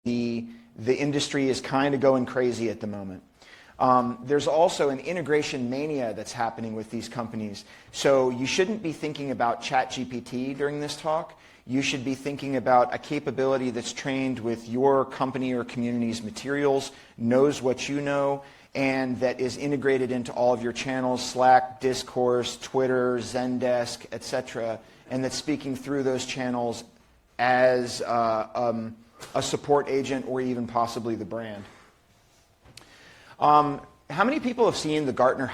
the industry is kind of going crazy at the moment. There's also an integration mania that's happening with these companies. So you shouldn't be thinking about ChatGPT during this talk. You should be thinking about a capability that's trained with your company or community's materials, knows what you know, and that is integrated into all of your channels, Slack, Discourse, Twitter, Zendesk, etc., and that's speaking through those channels as a support agent or even possibly the brand. How many people have seen the Gartner